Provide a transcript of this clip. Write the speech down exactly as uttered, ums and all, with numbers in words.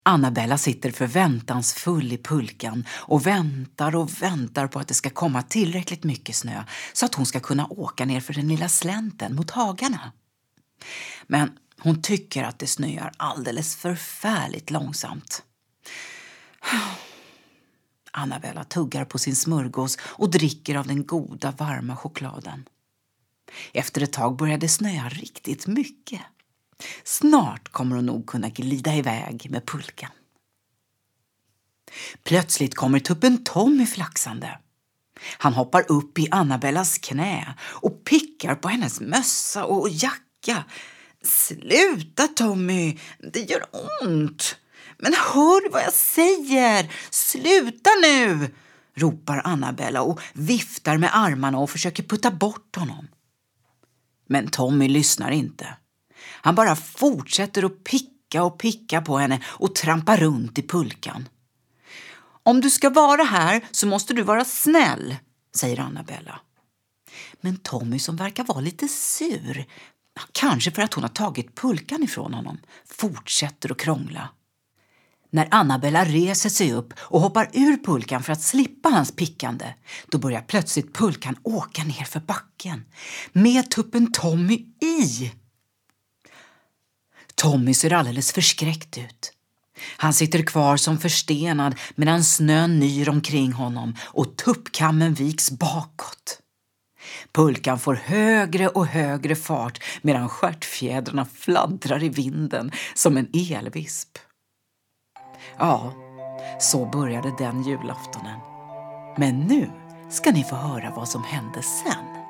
Annabella sitter förväntansfull i pulkan och väntar och väntar på att det ska komma tillräckligt mycket snö så att hon ska kunna åka ner för den lilla slänten mot hagarna. Men hon tycker att det snöar alldeles förfärligt långsamt. Annabella tuggar på sin smörgås och dricker av den goda varma chokladen. Efter ett tag börjar det snöa riktigt mycket. Snart kommer hon nog kunna glida iväg med pulkan. Plötsligt kommer tuppen Tommy flaxande. Han hoppar upp i Annabellas knä och pickar på hennes mössa och jacka. Sluta Tommy, det gör ont. Men hör vad jag säger, sluta nu, ropar Annabella och viftar med armarna och försöker putta bort honom. Men Tommy lyssnar inte. Han bara fortsätter att picka och picka på henne och trampa runt i pulkan. Om du ska vara här så måste du vara snäll, säger Annabella. Men Tommy, som verkar vara lite sur, kanske för att hon har tagit pulkan ifrån honom, fortsätter att krångla. När Annabella reser sig upp och hoppar ur pulkan för att slippa hans pickande, då börjar plötsligt pulkan åka ner för backen med tuppen Tommy i. Tommy ser alldeles förskräckt ut. Han sitter kvar som förstenad medan snön nyr omkring honom och tuppkammen viks bakåt. Pulkan får högre och högre fart medan stjärtfjädrarna fladdrar i vinden som en elvisp. Ja, så började den julaftonen. Men nu ska ni få höra vad som hände sen.